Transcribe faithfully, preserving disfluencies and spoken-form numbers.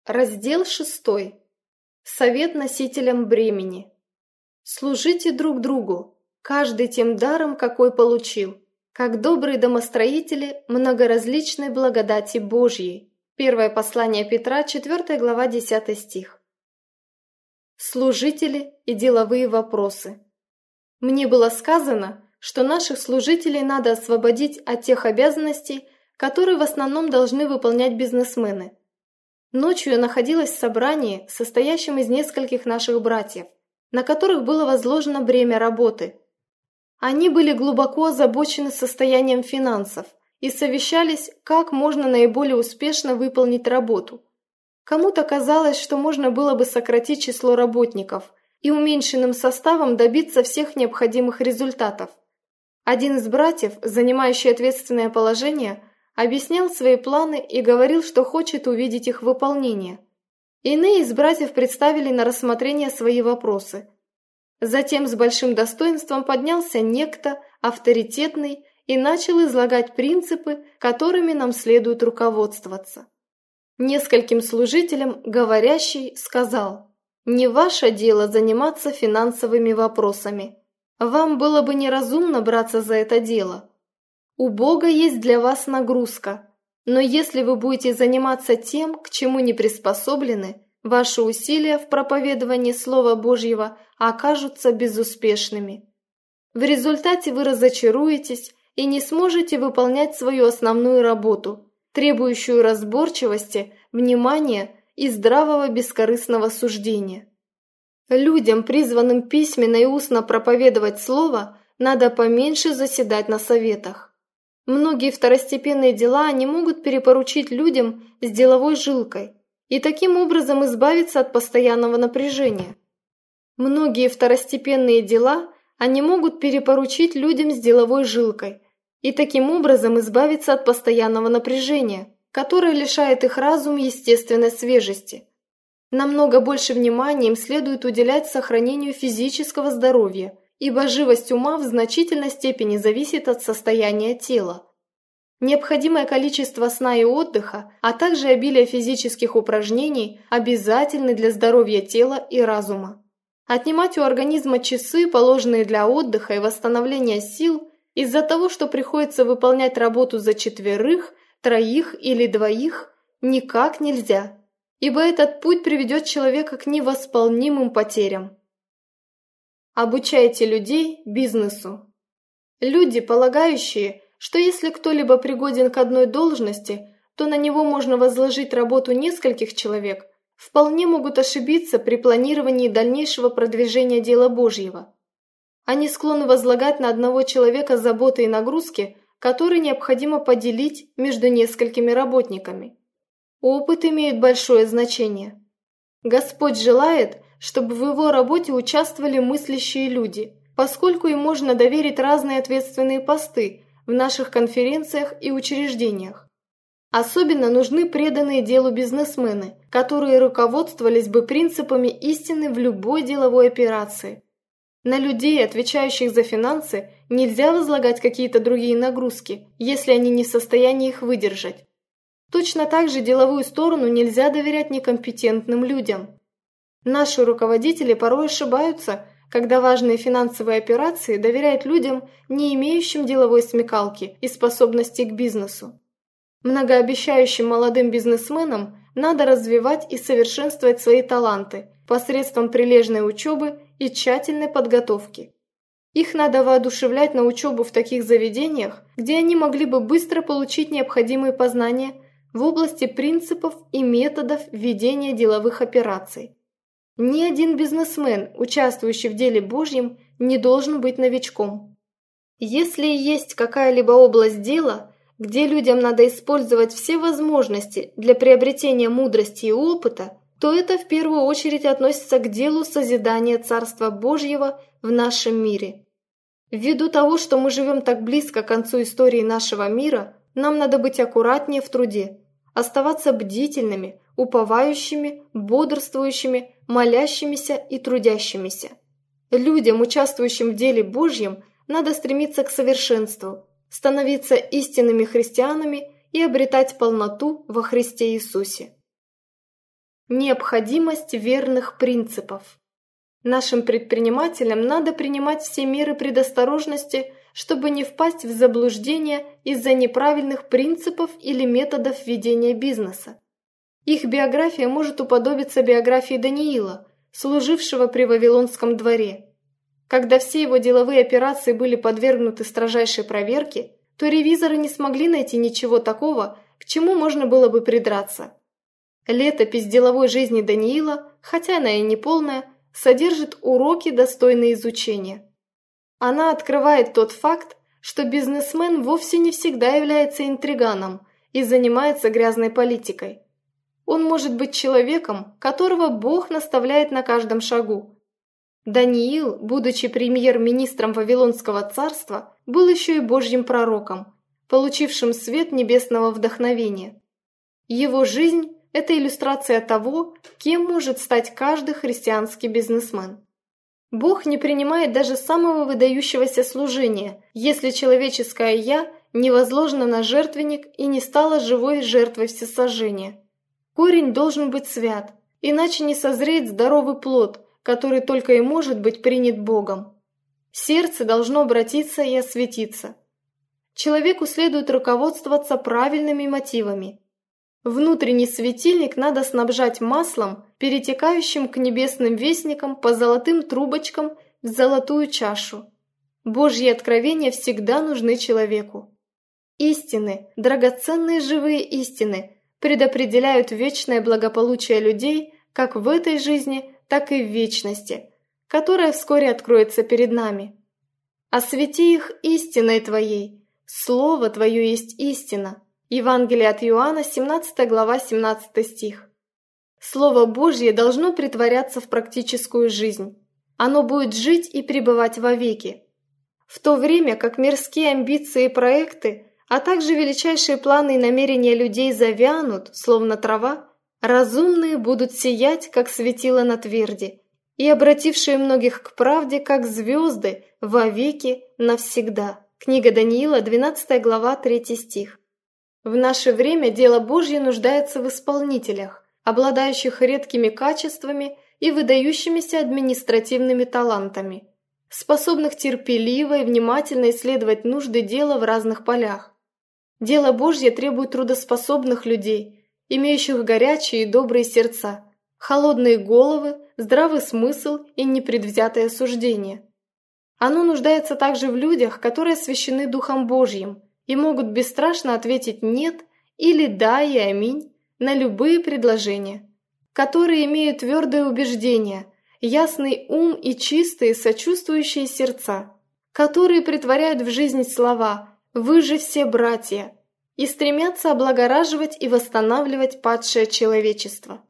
Раздел шестой. Совет носителям бремени. Служите друг другу, каждый тем даром, какой получил, как добрые домостроители многоразличной благодати Божьей. Первое послание Петра, четвёртая глава, десятый стих. Служители и деловые вопросы. Мне было сказано, что наших служителей надо освободить от тех обязанностей, которые в основном должны выполнять бизнесмены. Ночью я находилась в собрании, состоящем из нескольких наших братьев, на которых было возложено бремя работы. Они были глубоко озабочены состоянием финансов и совещались, как можно наиболее успешно выполнить работу. Кому-то казалось, что можно было бы сократить число работников и уменьшенным составом добиться всех необходимых результатов. Один из братьев, занимающий ответственное положение, объяснял свои планы и говорил, что хочет увидеть их выполнение. Иные из братьев представили на рассмотрение свои вопросы. Затем с большим достоинством поднялся некто, авторитетный, и начал излагать принципы, которыми нам следует руководствоваться. Нескольким служителям говорящий сказал: «Не ваше дело заниматься финансовыми вопросами. Вам было бы неразумно браться за это дело. У Бога есть для вас нагрузка, но если вы будете заниматься тем, к чему не приспособлены, ваши усилия в проповедовании Слова Божьего окажутся безуспешными. В результате вы разочаруетесь и не сможете выполнять свою основную работу, требующую разборчивости, внимания и здравого бескорыстного суждения. Людям, призванным письменно и устно проповедовать Слово, надо поменьше заседать на советах. Многие второстепенные дела они могут перепоручить людям с деловой жилкой и таким образом избавиться от постоянного напряжения. Многие второстепенные дела они могут перепоручить людям с деловой жилкой и таким образом избавиться от постоянного напряжения, которое лишает их разум естественной свежести. Намного больше внимания им следует уделять сохранению физического здоровья, ибо живость ума в значительной степени зависит от состояния тела. Необходимое количество сна и отдыха, а также обилие физических упражнений обязательны для здоровья тела и разума. Отнимать у организма часы, положенные для отдыха и восстановления сил, из-за того, что приходится выполнять работу за четверых, троих или двоих, никак нельзя, ибо этот путь приведет человека к невосполнимым потерям. Обучайте людей бизнесу. Люди, полагающие, что если кто-либо пригоден к одной должности, то на него можно возложить работу нескольких человек, вполне могут ошибиться при планировании дальнейшего продвижения дела Божьего. Они склонны возлагать на одного человека заботы и нагрузки, которые необходимо поделить между несколькими работниками. Опыт имеет большое значение. Господь желает, чтобы в его работе участвовали мыслящие люди, поскольку им можно доверить разные ответственные посты в наших конференциях и учреждениях. Особенно нужны преданные делу бизнесмены, которые руководствовались бы принципами истины в любой деловой операции. На людей, отвечающих за финансы, нельзя возлагать какие-то другие нагрузки, если они не в состоянии их выдержать. Точно так же деловую сторону нельзя доверять некомпетентным людям. Наши руководители порой ошибаются, когда важные финансовые операции доверяют людям, не имеющим деловой смекалки и способностей к бизнесу. Многообещающим молодым бизнесменам надо развивать и совершенствовать свои таланты посредством прилежной учебы и тщательной подготовки. Их надо воодушевлять на учебу в таких заведениях, где они могли бы быстро получить необходимые познания в области принципов и методов ведения деловых операций. Ни один бизнесмен, участвующий в деле Божьем, не должен быть новичком. Если есть какая-либо область дела, где людям надо использовать все возможности для приобретения мудрости и опыта, то это в первую очередь относится к делу созидания Царства Божьего в нашем мире. Ввиду того, что мы живем так близко к концу истории нашего мира, нам надо быть аккуратнее в труде, оставаться бдительными, уповающими, бодрствующими, молящимися и трудящимися. Людям, участвующим в деле Божьем, надо стремиться к совершенству, становиться истинными христианами и обретать полноту во Христе Иисусе. Необходимость верных принципов. Нашим предпринимателям надо принимать все меры предосторожности, чтобы не впасть в заблуждение из-за неправильных принципов или методов ведения бизнеса. Их биография может уподобиться биографии Даниила, служившего при Вавилонском дворе. Когда все его деловые операции были подвергнуты строжайшей проверке, то ревизоры не смогли найти ничего такого, к чему можно было бы придраться. Летопись деловой жизни Даниила, хотя она и не полная, содержит уроки, достойные изучения. Она открывает тот факт, что бизнесмен вовсе не всегда является интриганом и занимается грязной политикой. Он может быть человеком, которого Бог наставляет на каждом шагу. Даниил, будучи премьер-министром Вавилонского царства, был еще и Божьим пророком, получившим свет небесного вдохновения. Его жизнь – это иллюстрация того, кем может стать каждый христианский бизнесмен. Бог не принимает даже самого выдающегося служения, если человеческое «я» не возложено на жертвенник и не стало живой жертвой всесожжения. Корень должен быть свят, иначе не созреет здоровый плод, который только и может быть принят Богом. Сердце должно обратиться и осветиться. Человеку следует руководствоваться правильными мотивами. Внутренний светильник надо снабжать маслом, перетекающим к небесным вестникам по золотым трубочкам в золотую чашу. Божьи откровения всегда нужны человеку. Истины, драгоценные живые истины, предопределяют вечное благополучие людей как в этой жизни, так и в вечности, которая вскоре откроется перед нами. Освети их истиной Твоей, Слово Твое есть истина. Евангелие от Иоанна, семнадцатая глава, семнадцатый стих. Слово Божье должно претворяться в практическую жизнь. Оно будет жить и пребывать вовеки. В то время как мирские амбиции и проекты, а также величайшие планы и намерения людей завянут, словно трава, разумные будут сиять, как светило на тверди, и обратившие многих к правде, как звезды, вовеки, навсегда. Книга Даниила, двенадцатая глава, третий стих. В наше время дело Божье нуждается в исполнителях, обладающих редкими качествами и выдающимися административными талантами, способных терпеливо и внимательно исследовать нужды дела в разных полях. Дело Божье требует трудоспособных людей, имеющих горячие и добрые сердца, холодные головы, здравый смысл и непредвзятое суждение. Оно нуждается также в людях, которые освящены Духом Божьим и могут бесстрашно ответить «нет» или «да» и «аминь» на любые предложения, которые имеют твердое убеждение, ясный ум и чистые сочувствующие сердца, которые претворяют в жизнь слова «Вы же все братья» и стремятся облагораживать и восстанавливать падшее человечество.